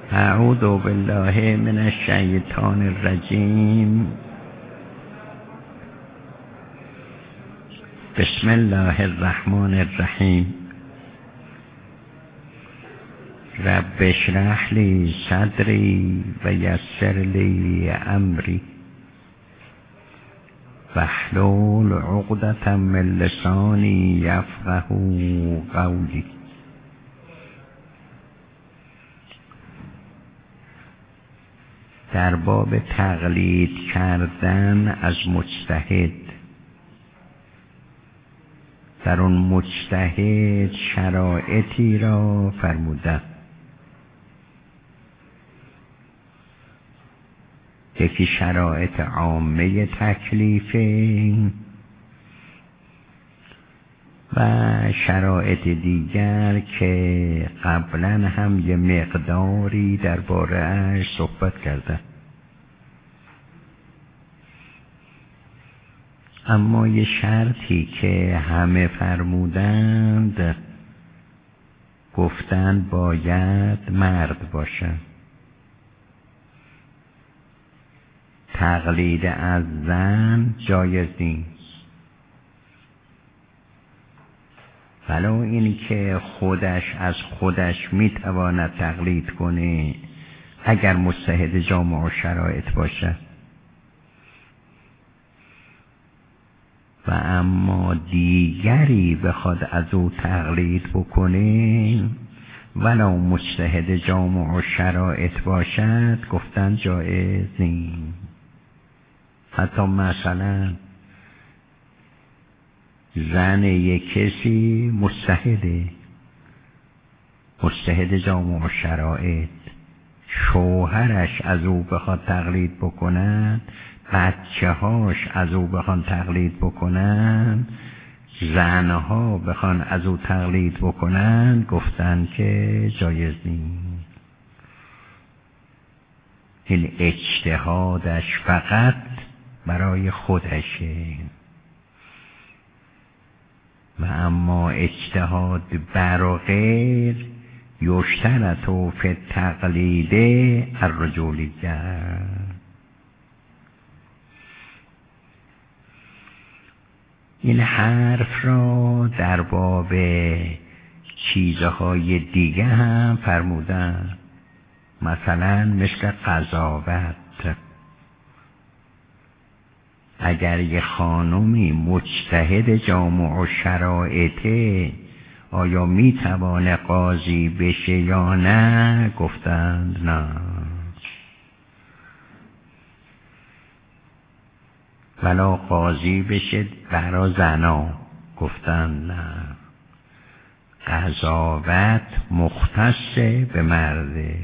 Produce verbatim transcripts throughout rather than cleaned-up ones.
اعوذ بالله من الشیطان الرجیم. بسم الله الرحمن الرحیم. رب اشرح لی صدری و یسر لی امری واحلل عقدة من لسانی یفقهوا قولی. در باب تقلید کردن از مجتهد. در اون مجتهد شرایطی را فرمودن. یکی شرایط عامه تکلیفه و شرایط دیگر که قبلا هم یه مقداری درباره اش صحبت کردن، اما یه شرطی که همه فرمودند گفتن باید مرد باشن. تقلید از زن جایز نیست، ولو اینی که خودش از خودش میتواند تقلید کنه اگر مجتهد جامع و شرایط باشه، و اما دیگری بخواد از او تقلید بکنه ولو مجتهد جامع و شرایط باشد گفتن جایز نیست. حتی مثلا زن یک کسی مجتهده، مجتهد جامع و شرایط، شوهرش از او بخواد تقلید بکنن، بچه هاش از او بخوان تقلید بکنن، زنها بخوان از او تقلید بکنن گفتن که جایز نیست. این اجتهادش فقط برای خودشه، و اما اجتهاد بر و غیر یشترط فی التقلید الرجولیه. این حرف را در باب چیزهای دیگه هم فرمودن، مثلا مثل قضاوت. اگر یه خانومی مجتهد جامع و شرایطه آیا میتوانه قاضی بشه یا نه؟ گفتند نه. ولا قاضی بشه برا زنا؟ گفتند نه. قضاوت مختص به مرده.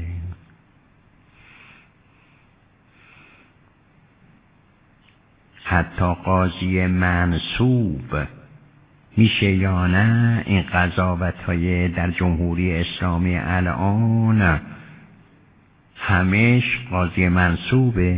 حتی قاضی منصوب میشه یا نه؟ این قضاوت های در جمهوری اسلامی الان همش قاضی منصوبه.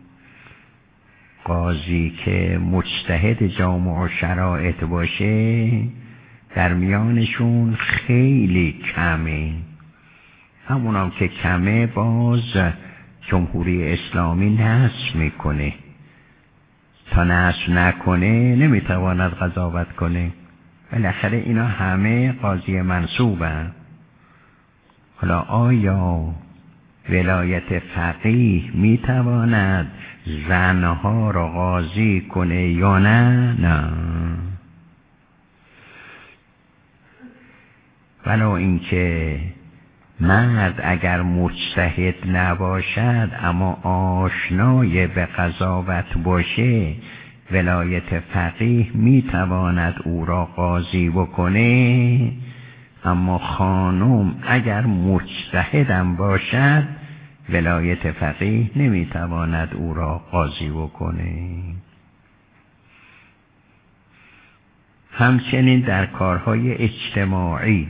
قاضی که مجتهد جامع و شرایط باشه در میانشون خیلی کمه. همونم که کمه باز جمهوری اسلامی نصب میکنه، تا نصب نکنه نمیتواند قضاوت کنه. بالاخره اینا همه قاضی منصوبن. حالا آیا ولایت فقیه میتواند زنها را قاضی کنه یا نه؟ نه. ولو اینکه مرد اگر مجتهد نباشد اما آشنای به قضاوت باشه، ولایت فقیه میتواند او را قاضی بکنه، اما خانم اگر مجتهدم باشد ولایت فقیه نمیتواند او را قاضی بکنه. همچنین در کارهای اجتماعی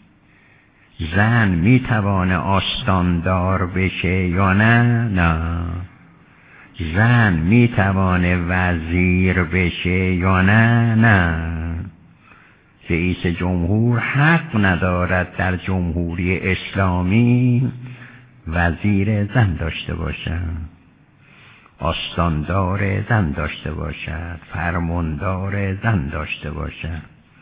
زن میتوانه آستاندار بشه یا نه؟ نه. زن میتوانه وزیر بشه یا نه؟ نه. رئیس جمهور حق ندارد در جمهوری اسلامی وزیر زن داشته باشد، آستاندار زن داشته باشد، فرماندار زن داشته باشد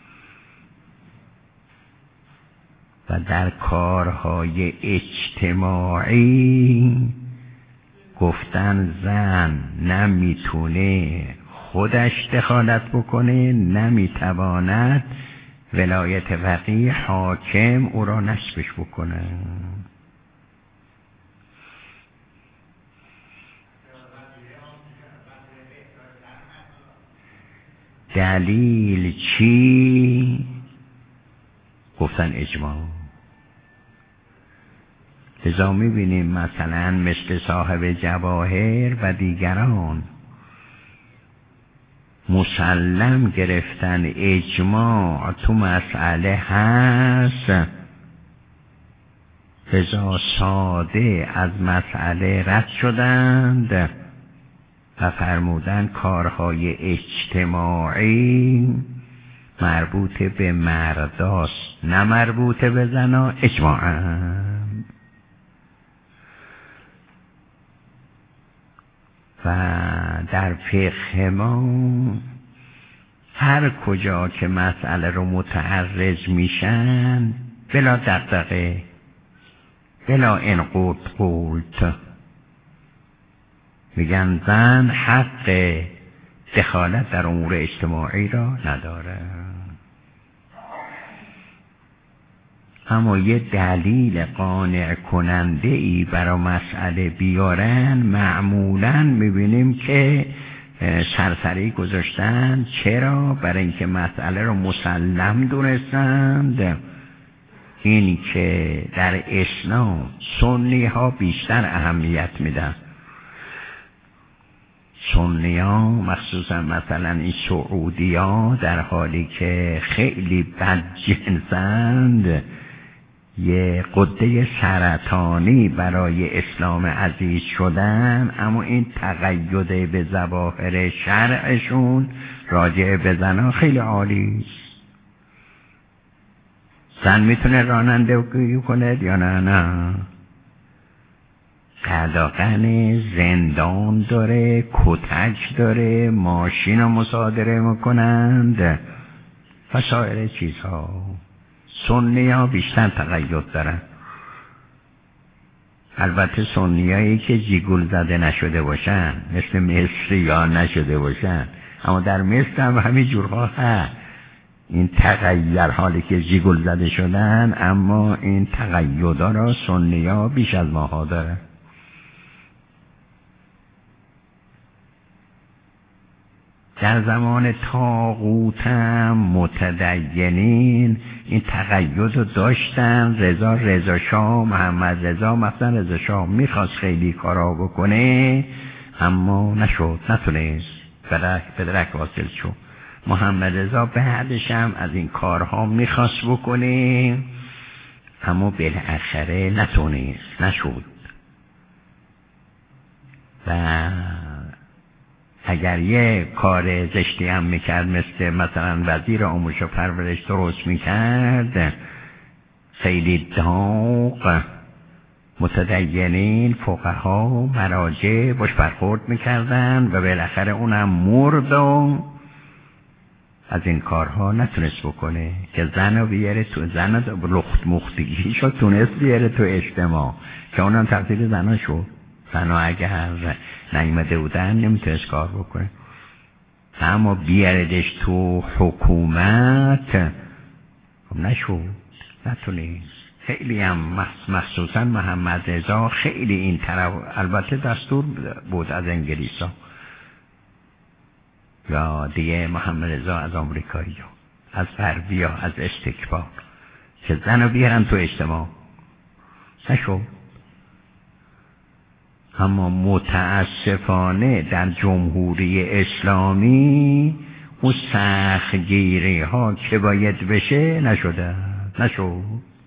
و در کارهای اجتماعی گفتن زن نمیتونه خودش دخالت بکنه، نمیتواند ولایت فقیه حاکم او را نصبش بکنه. دلیل چی؟ گفتن اجماع. لذا میبینیم مثلا مثل صاحب جواهر و دیگران مسلم گرفتن اجماع تو مسئله هست، لذا ساده از مسئله رد شدند و فرمودن کارهای اجتماعی مربوط به مرداست نه مربوط به زنا، اجماعاً. و در فقه ما هر کجا که مسئله رو متعرض میشن بلا دغدغه بلا انقود قولت میگن زن حق دخالت در امور اجتماعی را نداره. اما یه دلیل قانع کننده ای برای مسئله بیارن، معمولاً میبینیم که سرسری گذاشتن. چرا؟ برای اینکه مسئله رو مسلم دونستند این که در اسلام سنی ها بیشتر اهمیت میدن. سنی ها مخصوصا مثلا این سعودی ها در حالی که خیلی بدجنسند یه قده سرطانی برای اسلام عزیز شدن، اما این تقید به ظواهر شرعشون راجع به زنان خیلی عالی است. زن میتونه رانندگی کنه یا نه؟ نه. قداغن زندان داره، کتک داره، ماشین رو مصادره میکنند و سایر چیزها. سنی ها بیشتر تقید دارن. البته سنی هایی که جیگول زده نشده باشن، مثل مصری ها نشده باشن، اما در مصر هم همین جورها هست. این تغییر حالی که جیگول زده شدن، اما این تقییدا را سنی ها بیش از ماها دارن. در زمان طاغوت هم متدینین این تقید رو داشتن. رضا رضا شاه، محمد رضا مثلا رضا شاه میخواست خیلی کارا بکنه اما نشد، نتونست، به درک واصل شد. محمد رضا بعدش هم از این کارها میخواست بکنه اما بالاخره نتونست، نشد. و اگر یه کار زشتی هم میکرد، مثل مثلا وزیر آموزش و پرورش درست میکرد، خیلی داغ متدینین فقها مراجع باش برخورد میکردن و بالاخره اونم مرد و از این کارها نتونست بکنه که زن رو بیاره تو، زن لخت مختگیش رو تونست بیاره تو اجتماع که اونم تقصیر زنها شد. زنها اگر نیامده بودن نمیتونست کار بکنه، اما بیاردش تو حکومت نشد، نتونست. خیلی هم مخصوصا محمد رضا خیلی این طرف، البته دستور بود از انگلیس ها یا دیگه محمد رضا از آمریکایی ها، از غربی ها، از استکبار که زن رو بیارن تو اجتماع، نشد. اما متاسفانه در جمهوری اسلامی اون سختگیری ها که باید بشه نشده، نشد.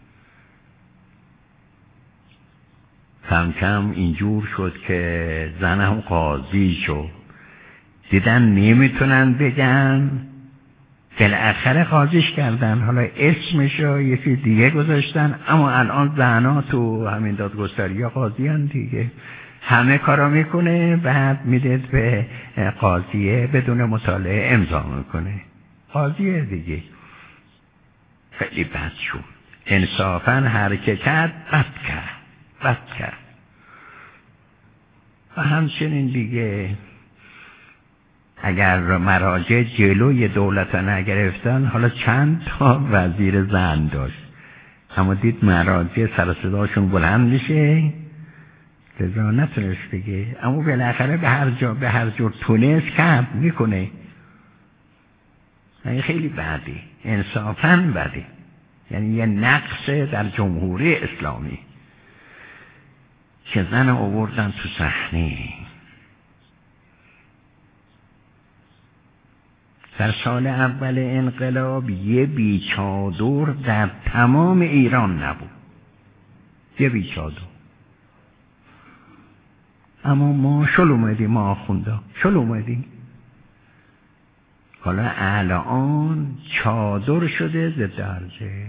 کم کم اینجور شد که زنم قاضی شد، دیدن نمیتونن بگن بالاخره قاضیش کردن، حالا اسمش رو یکی دیگه گذاشتن، اما الان زنا تو همین دادگستری ها قاضی هن دیگه، همه کارا میکنه، بعد میده به قاضیه بدون مطالعه امضا میکنه، قاضیه دیگه. خیلی بد شد، انصافا هر که کرد بد کرد، بد کرد. و همچنین دیگه اگر مراجع جلوی دولت نگرفتن، حالا چند تا وزیر زن داشت، اما دید مراجع سر صداشون بلند میشه، لذا نتونست بگه، اما بالاخره به هر جا به هر جور تونست کرد میکنه. این خیلی بده، انصافاً بده، یعنی یه نقص در جمهوری اسلامی که زن آوردن تو صحنه. در سال اول انقلاب یه بیچادر در تمام ایران نبود، یه بیچادر. اما ما شل اومدیم، ما آخوندا شل اومدیم. حالا الان چادر شده ز درجه.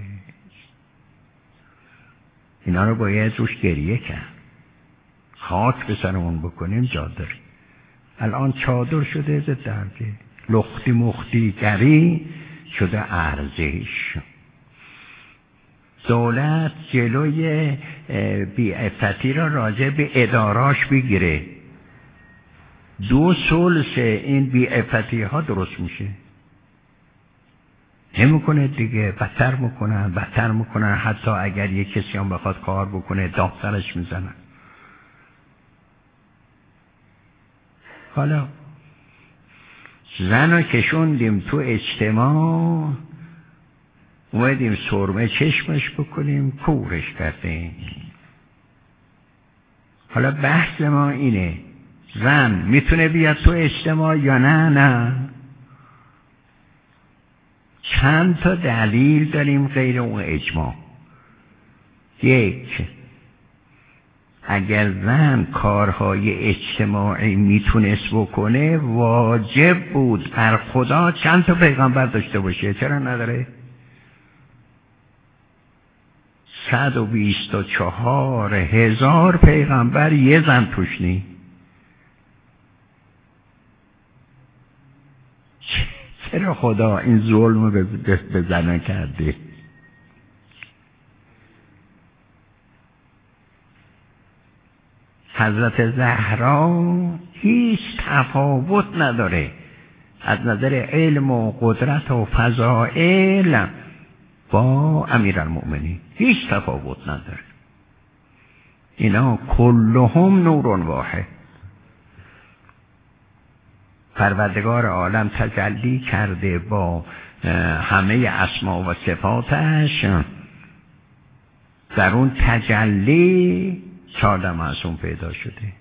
اینا رو باید روش گریه کرد، خاک به سرمون بکنیم جا داریم. الان چادر شده ز درجه، لختی مختی گری شده ارزش. دولت جلوی بی‌عفتی را راجع به اداراش بگیره، دو ثلث این بی‌عفتی ها درست میشه. نمیکنه دیگه، بدتر میکنن بدتر میکنن، حتی اگر یک کسی هم بخواد کار بکنه داغ‌سرش میزنن. حالا زن رو کشوندیم تو اجتماع، اومدیم سرمه چشمش بکنیم، کورش کردیم. حالا بحث ما اینه، زن میتونه بیاد تو اجتماع یا نه؟ نه. چند تا دلیل داریم غیر اون اجماع. یک، اگر زن کارهای اجتماعی میتونست بکنه، واجب بود بر خدا چند تا پیغمبر داشته باشه. چرا نداره؟ صد و بیست و چهار هزار پیغمبر، یه زن توش نی. چرا خدا این ظلم رو به زن کرده؟ حضرت زهرا هیچ تفاوت نداره از نظر علم و قدرت و فضائل با امیرالمؤمنین، هیچ تفاوت نداره. اینا کلهم نور واحد. پروردگار عالم تجلی کرده با همه اسما و صفاتش، در اون تجلی چهارده معصوم پیدا شده.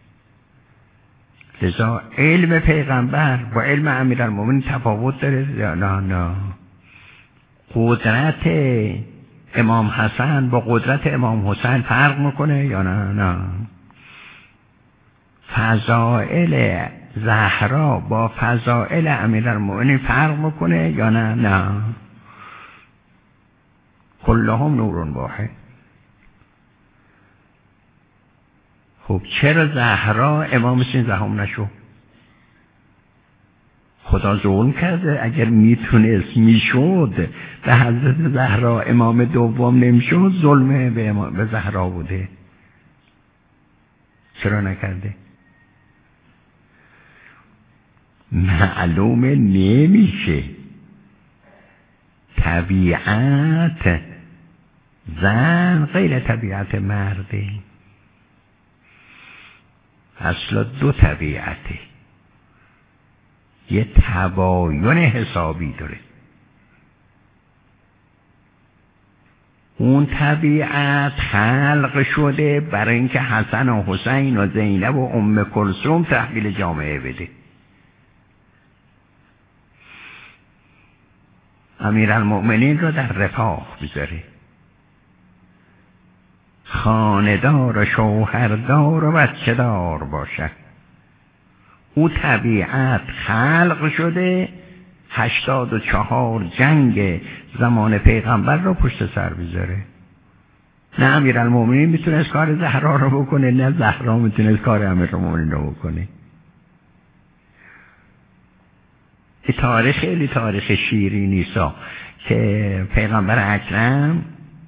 لذا علم پیغمبر با علم امیرالمؤمنین تفاوت داره؟ نه نه. قدرت امام حسن با قدرت امام حسین فرق میکنه یا نه؟ نه. فضائل زهرا با فضائل امیرالمؤمنین فرق میکنه یا نه؟ نه. کلهم نور واحد. خب چرا زهرا امام سیزدهم نشو؟ خدا ظلم کرده؟ اگر میتونست میشد به حضرت زهرا امام دوم نمیشد، ظلمه به, به زهرا بوده. چرا نکرده؟ معلومه نمیشه. طبیعت زن غیر طبیعت مرده. اصلا دو طبیعته، یه تباین حسابی داره. اون طبیعت خلق شده برای اینکه حسن و حسین و زینب و ام کلثوم تحویل جامعه بده. امیرالمؤمنین رو در رفاه بذاره، خاندار و شوهردار و بچه دار باشد. او طبیعت خلق شده هشتاد و چهار جنگ زمان پیغمبر رو پشت سر بذاره. نه امیرالمومنین میتونست کار زهرا رو بکنه، نه زهرا میتونست کار امیرالمومنین رو بکنه. این تاریخ خیلی تاریخ شیرینی سا که پیغمبر اکرم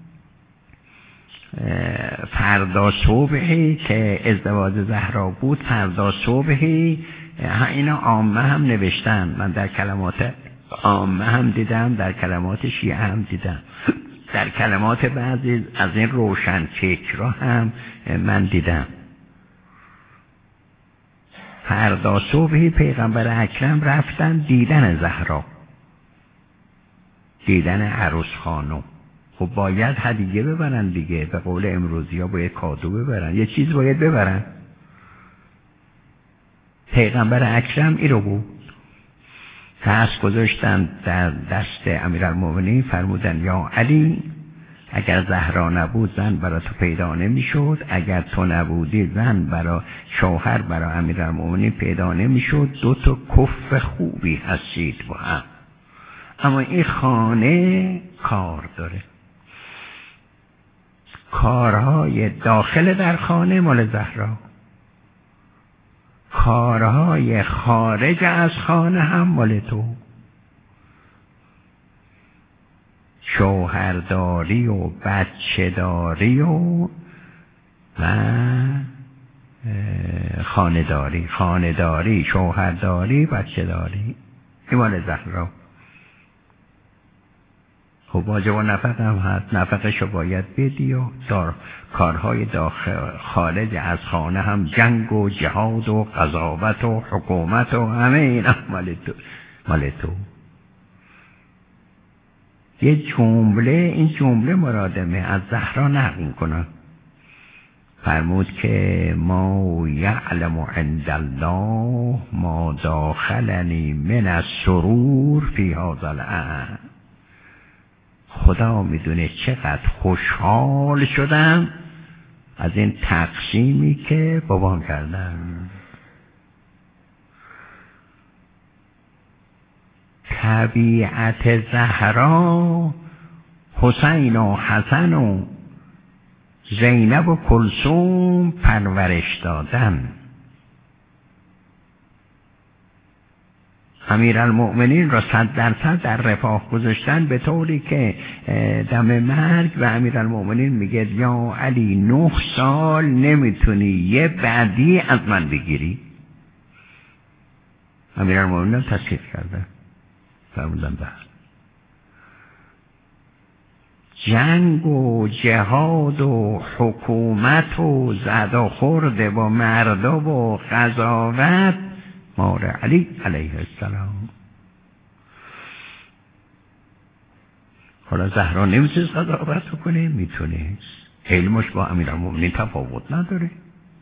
فردا صبحی که ازدواج زهرا بود، فردا صبحی، اینا عامه هم نوشتن، من در کلمات عامه هم دیدم، در کلمات شیعه هم دیدم، در کلمات بعضی از این روشن فکرها هم من دیدم. فردا صبحی پیغمبر اکرم رفتن دیدن زهرا، دیدن عروس خانم. خب باید هدیه ببرن دیگه، به قول امروزی ها باید کادو ببرن، یه چیز باید ببرن. پیغمبر اکرم این رو بود، دست گذاشتن در دست امیرالمومنین، فرمودن یا علی اگر زهرا نبود زن برا تو پیدا نمیشد، اگر تو نبودی زن برا شوهر برا امیرالمومنین پیدا نمیشد، دو تا کف خوبی هستید با هم، اما این خانه کار داره. کارهای داخل در خانه مال زهرا، کارهای خارج از خانه هم مال تو. شوهرداری و بچه‌داری و و خانه‌داری، خانه‌داری، شوهرداری، بچه‌داری، این مال زهرا. خب واجب و نفقه هم هست، نفقه شو باید بدی و دار. کارهای داخل خارج از خانه هم جنگ و جهاد و قضاوت و حکومت و همه این هم مال تو، مال تو. یه جمله، این جمله مرادمه از زهرا نقل کنم، فرمود که ما یعلم عند الله ما داخلنی من السرور فی هذا الامر. خدا میدونه چقدر خوشحال شدم از این تقسیمی که بابام کردم. طبیعت زهرا حسین و حسن و زینب و کلثوم پرورش دادن. امیرالمؤمنین را صد درصد در رفاه گذاشتن، به طوری که دم مرگ و امیرالمؤمنین میگه یا علی نه سال نمیتونی یه بعدی از من بگیری. امیرالمؤمنین تصدیق کرده، فرمودن بله. جنگ و جهاد و حکومت و زد و خورد با مردا و قضاوت مال علی علیه السلام. حالا زهرا نمیتونست قضاوت کنه؟ میتونست. علمش با امیرالمؤمنین تفاوت نداره.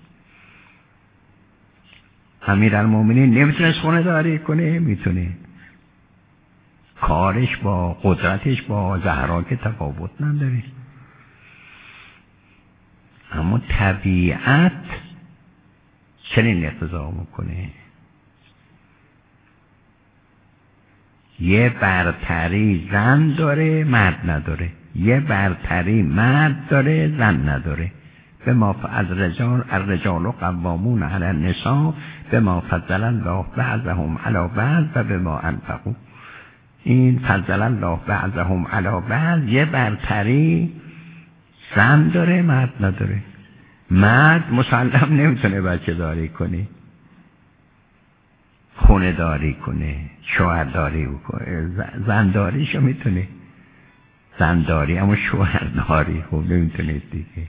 امیرالمؤمنین نمیتونست خونه داری کنه؟ میتونه. کارش با قدرتش با زهرا که تفاوت نداره. اما طبیعت چنین اقتضا میکنه. یه برتری زن داره مرد نداره، یه برتری مرد داره زن نداره. به ما از رجال الرجال قوامون علی النساء به ما فضل الله بعضهم علی بعض و به ما انفقوا. این فضل الله بعضهم علی بعض یه برتری زن داره مرد نداره. مرد مسلم نمیتونه بچه داری کنه، خونه داری کنه، شوهرداری کنه. زنداریشو میتونه، زنداری، اما شوهرداری خب نمیتونه دیگه.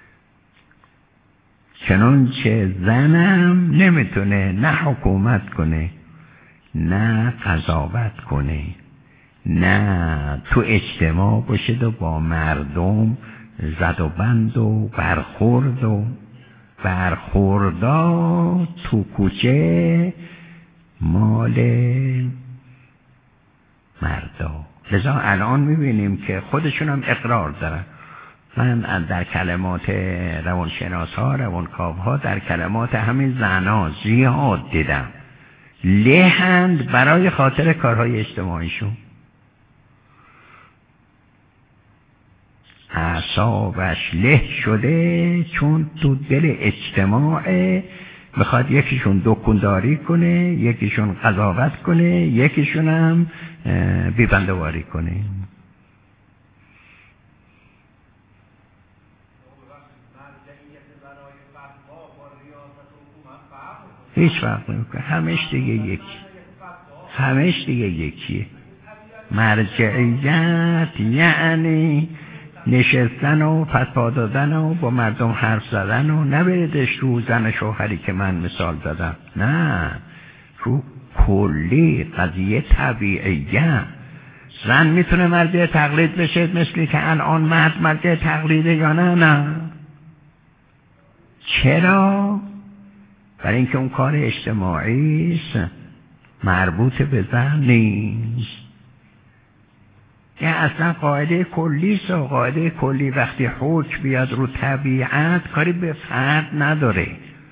چنانچه زنم نمیتونه نه حکومت کنه، نه قضاوت کنه، نه تو اجتماع باشه و با مردم زد و بند و برخورد و برخوردا تو کوچه مال مردا. لذا الان میبینیم که خودشون هم اقرار دارن. من در کلمات روانشناس ها، روانکاو ها، در کلمات همین زنا زیاد دیدم لهند برای خاطر کارهای اجتماعیشون. اعصابش له شده چون تو دل اجتماع بخواد یکیشون دکونداری کنه، یکیشون قضاوت کنه، یکیشون هم بیبندواری کنه. هیچ فرق نمیکنه، همش دیگه یکی، همش دیگه یکیه. مرجعیت یعنی نشستن و فتوا دادن و با مردم حرف زدن و نبریدش رو زن شوهری که من مثال دادم، نه، رو کلی قضیه طبیعیه. زن میتونه مرجع تقلید بشه مثلی که الان مرد مرجع تقلیده یا نه؟ نه. چرا؟ برای اینکه اون کار اجتماعی است، مربوط به زن نیست. یه اصلا قاعده کلی است و قاعده کلی وقتی حکم بیاد رو طبیعت کاری به فرد نداره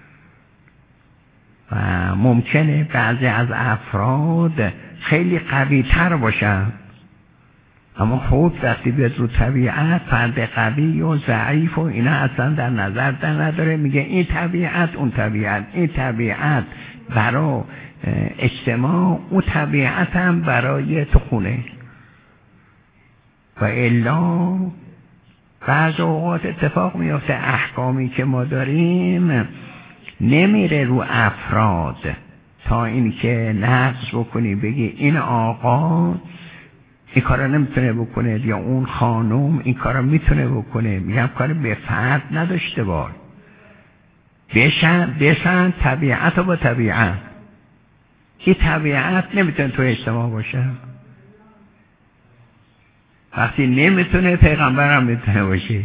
و ممکنه بعضی از افراد خیلی قوی تر باشن، اما حکم وقتی بیاد رو طبیعت فرد قوی و ضعیف و اینا اصلا در نظر در نداره، میگه این طبیعت اون طبیعت، این طبیعت برای اجتماع، اون طبیعت هم برای تو خونه. و الا بعض اوقات اتفاق میفته احکامی که ما داریم نمیره رو افراد تا اینکه نقض بکنی بگی این آقا این کارا نمیتونه بکنه یا اون خانم این کارا میتونه بکنه. میگم کار به فرد نداشته باش، بشن بشن طبیعت با طبیعت. این طبیعت نمیتونه تو اجتماع باشه، وقتی نمیتونه پیغمبر هم میتونه باشه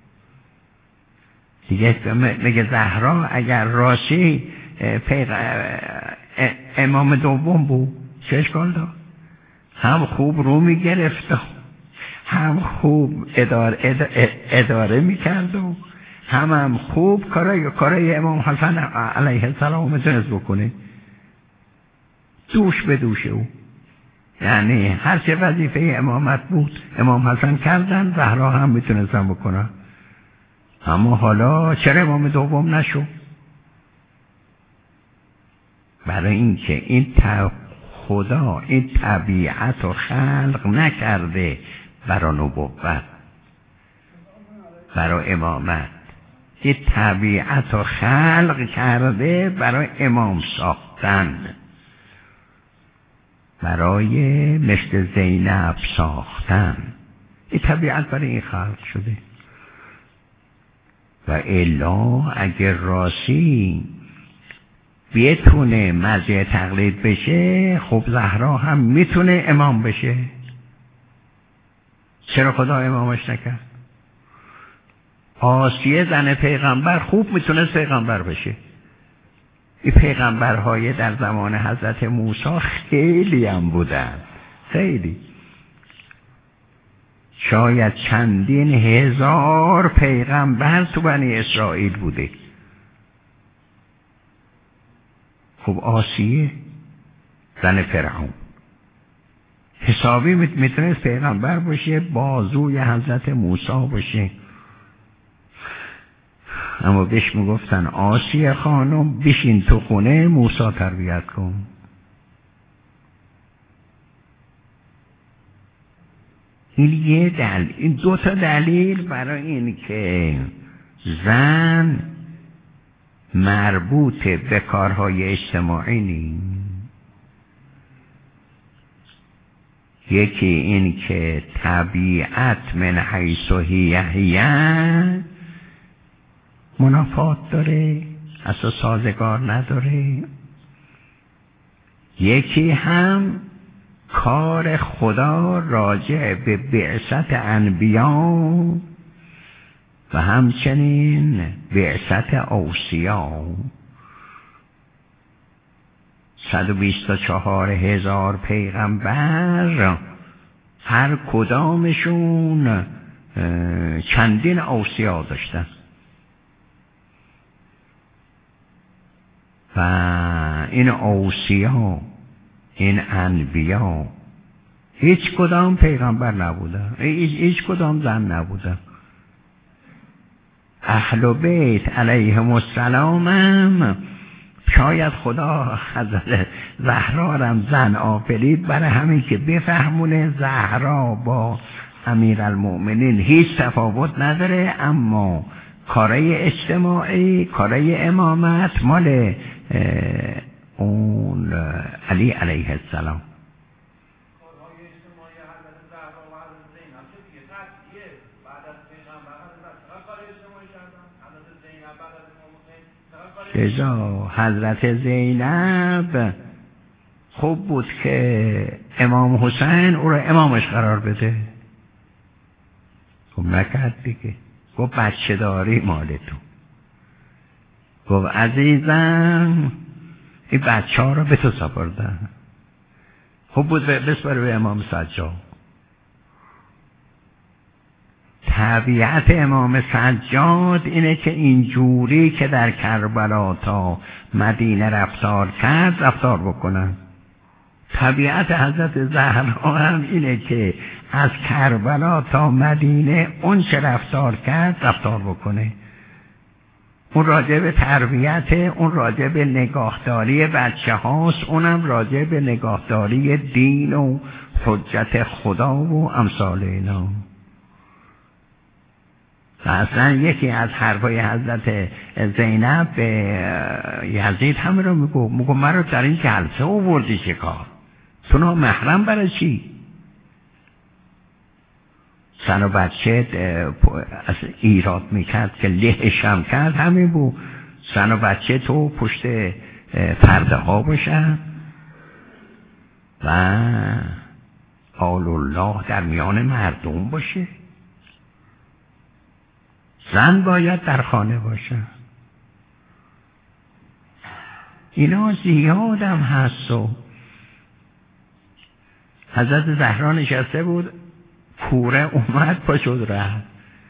دیگه. میگه زهرا اگر راستی پیغ... امام دوم بود چه اشکال داشت؟ هم خوب رو میگرفت، هم خوب اداره, اداره, اداره میکرد و هم هم خوب کارای کارای امام حسن علیه السلام میتونست بکنه، دوش به دوش او. یعنی هر چه وظیفه امامت بود امام حسن کردن، زهرا هم میتونستن بکنن. اما حالا چرا امام دوم نشو؟ برای اینکه این خدا این طبیعت رو خلق نکرده برای نبوت، برای امامت. این طبیعت رو خلق کرده برای امام ساختن، برای مثل زینب ساختن. این طبیعت برای این خلق شده. و الا اگر راستی بیتونه مرجع تقلید بشه، خب زهرا هم میتونه امام بشه. چرا خدا امامش نکرد؟ آسیه زن پیغمبر خوب میتونه پیغمبر بشه. این پیغمبرهای در زمان حضرت موسی خیلی هم بودن، خیلی، شاید چندین هزار پیغمبر تو بنی اسرائیل بوده. خب آسیه زن فرعون حسابی میتونست پیغمبر باشه، بازوی حضرت موسی باشه. اما بهش میگفتن آسیه خانم بشین تو خونه موسی تربیت کن. این یه دلیل، این دو تا دلیل برای این که زن مربوط به کارهای اجتماعی نیست. یکی این که طبیعت من حیث هیه منافات داره، اصلا سازگار نداره. یکی هم کار خدا راجع به بعثت انبیا و همچنین بعثت اوصیا. صد و بیست و چهار هزار پیغمبر هر کدامشون چندین اوصیا داشتن و این اوصیا، این انبیا هیچ کدام پیغمبر نبودن، هیچ, هیچ کدام زن نبودن. اهل بیت علیهم السلام هم شاید خدا حضرت زهرا رم زن آفرید برای همین که بفهمونه زهرا با امیرالمؤمنین هیچ تفاوت نداره، اما کارای اجتماعی، کارای امامت مال اون علی علیه السلام. لذا حضرت زینب خوب بود که امام حسین او را امامش قرار بده، خب نکرد دیگه، گفت بچه داری مال تو، گفت عزیزم این بچه ها را به تو سپردن. خوب بود بسپاره به امام سجاد. طبیعت امام سجاد اینه که اینجوری که در کربلا تا مدینه رفتار کرد رفتار بکنن. طبیعت حضرت زهرا هم اینه که از کربلا تا مدینه اون چه رفتار کرد رفتار بکنه. اون راجع به تربیت، اون راجع به نگاهداری بچه هاست، اونم راجع به نگاهداری دین و حجت خدا و امثال اینا. اصلا یکی از حرفای حضرت زینب به یزید همه رو میگو میگو من رو در این جلسه آوردی چه کار؟ تو نامحرم برای چی؟ زن و بچه از ایراد میکرد که لهشم کرد همین بود، زن و بچه تو پشت پرده ها باشن و آل الله در میان مردم باشه. زن باید در خانه باشه. اینا زیادم هست. و حضرت زهرا نشسته بود، کوره اومد پا شد رفت.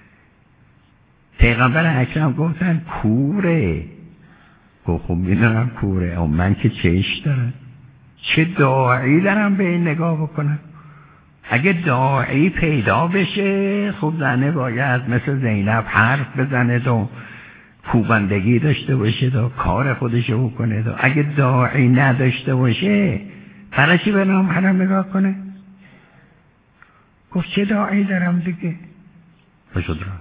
پیغمبر اکرم گفتن کوره، گفت خب میدونم کوره، اما من که چش دارم، چه داعی دارم به این نگاه بکنم؟ اگه داعی پیدا بشه خب زنه باید مثل زینب حرف بزنه و کوبندگی داشته باشه و کار خودشو بکنه. و اگه داعی نداشته باشه برای چی به نامحرم نگاه کنه؟ گفت چه داعی دارم دیگه. بشد را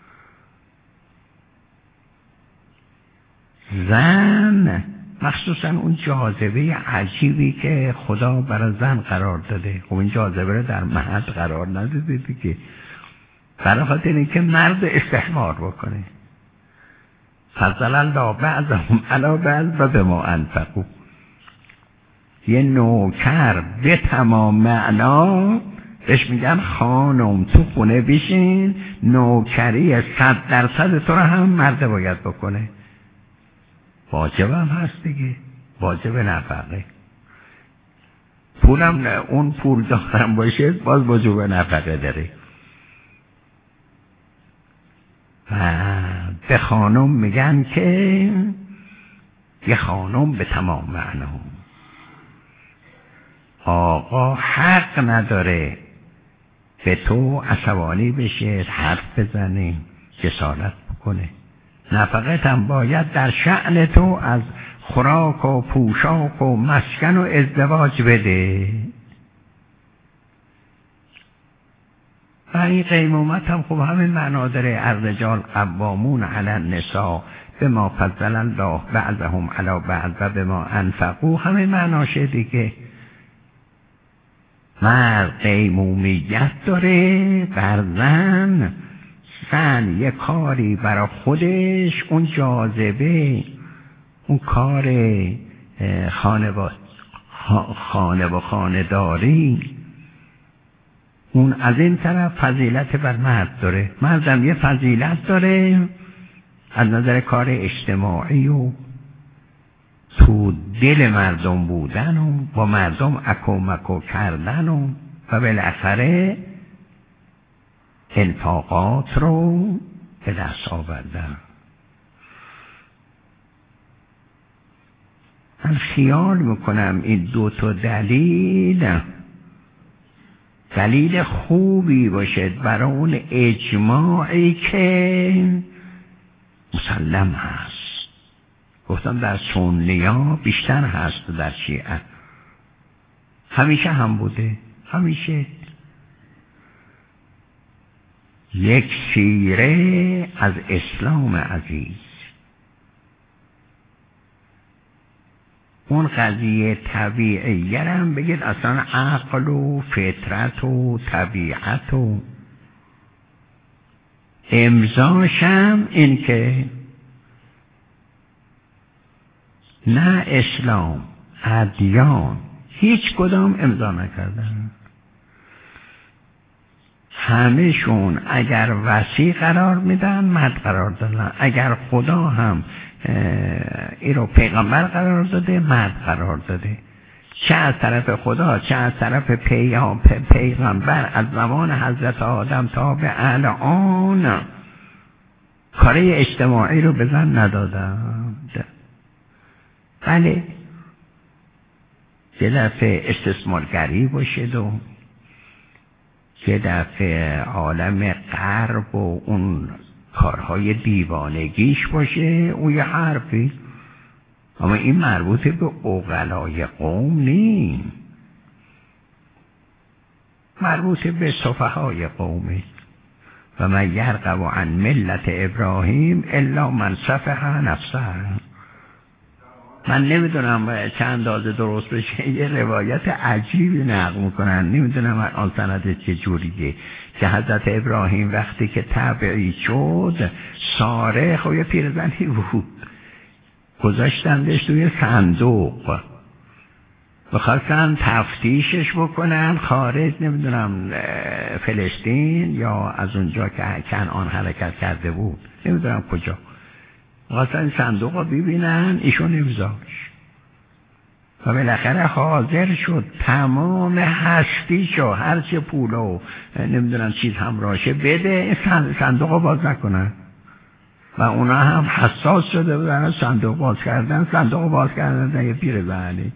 زن مخصوصا اون جاذبه عجیبی که خدا برای زن قرار داده، خب این جاذبه رو در مهد قرار نداده دیگه، برای خاطر اینکه مرد استحمار بکنه. فضل الله بعضهم علی بعض و بما انفقوا. یه نوکر به تمام معنا بهش میگن خانم تو خونه بشین، نوکری صد درصد تو رو هم مرد باید بکنه. واجب هم هست دیگه، واجب نفقه. پولم نه، اون پول دارم باشه باز واجب نفقه داره. و به خانم میگن که یه خانم به تمام معنا. آقا حق نداره به تو عصبانی بشه، حرف بزنه، جسارت بکنه. نفقت هم باید در شأن تو از خوراک و پوشاک و مسکن و ازدواج بده. و این قیمومت هم خب همین معنا داره. الرجال قوامون علی النساء بما فضل الله بعضهم علی بعض و بما انفقوا، همین معناشه دیگه. مرد قیمومیت داره بر زن، زن یه کاری برای خودش، اون جاذبه، اون کار خانه و خانه و خانه داری، اون از این طرف فضیلت بر مرد داره. مردم یه فضیلت داره از نظر کار اجتماعی و تو دل مردم بودن و با مردم اکو مکو کردن و و بالاخره انفاقات رو به دست آوردن. من خیال میکنم این دو تا دلیل دلیل خوبی باشد برای اون اجماعی که مسلم هست. گفتم در سنی‌ها بیشتر هست، در شیعه همیشه هم بوده، همیشه یک سیره از اسلام عزیز. اون قضیه طبیعیه هم بگید اصلا عقل و فطرت و طبیعت و امضاشم این که نه اسلام ادیان هیچ کدام امضا نکردن. همه‌شون اگر وصی قرار میدن مرد قرار دادن، اگر خدا هم این رو پیغمبر قرار داده مرد قرار داده، چه از طرف خدا چه از طرف پیغمبر از زمان حضرت آدم تا به الان کاره اجتماعی رو به زن ندادند. بله یه دفعه استثمارگری باشد و یه دفعه عالم غرب و اون کارهای دیوانگیش باشه اون یه حرفی، اما این مربوط به عقلای قوم نیست، مربوط به سفهای قومه. و من یرغب عن ملت ابراهیم الا من سفه نفسه. من نمیدونم چند اندازه درست بشه، یه روایت عجیبی نقل میکنن، نمیدونم آن سند چه جوریه، که حضرت ابراهیم وقتی که تبعید شد ساره خب یه پیرزنی بود گذاشتندش توی صندوق، بخواستن تفتیشش بکنن خارج نمیدونم فلسطین یا از اونجا که کنعان حرکت کرده بود نمیدونم کجا، خواستن صندوق رو ببینن ایشون امضاش و بالاخره حاضر شد تمام هستیشو هرچه پول و نمیدونم چیز همراهشه بده صندوق رو باز نکنن. و اونا هم حساس شده بودن صندوق باز کردن، صندوق باز کردن یه پیر زنی.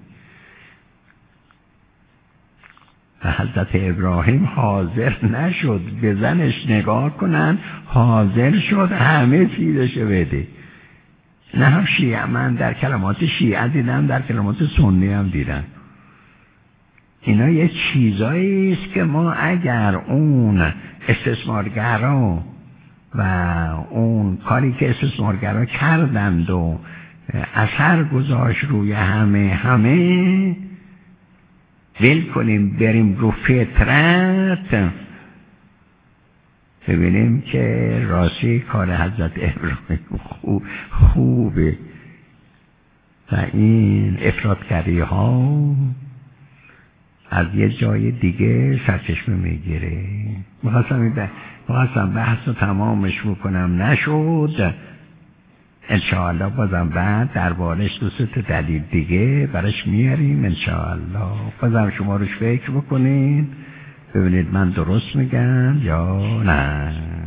و حضرت ابراهیم حاضر نشد به زنش نگاه کنن، حاضر شد همه چیزشو بده. نه هم شیعه، من در کلمات شیعه دیدم در کلمات سنی هم دیدم. اینا یه چیزایی است که ما اگر اون استثمارگرا و اون کاری که استثمارگرا کردند و اثر گذاشت روی همه همه ول کنیم بریم رو فطرت، ببینیم که راستی کار حضرت ابراهیم خوب خوبه و این افراطگری ها از یه جای دیگه سرچشمه میگیره. میخواستم بحث رو تمامش بکنم نشد، انشاءالله بازم بعد دربارش دو سه تا دلیل دیگه برش میاریم انشاءالله. بازم شما روش فکر بکنید ببینید من درست میگم یا نه.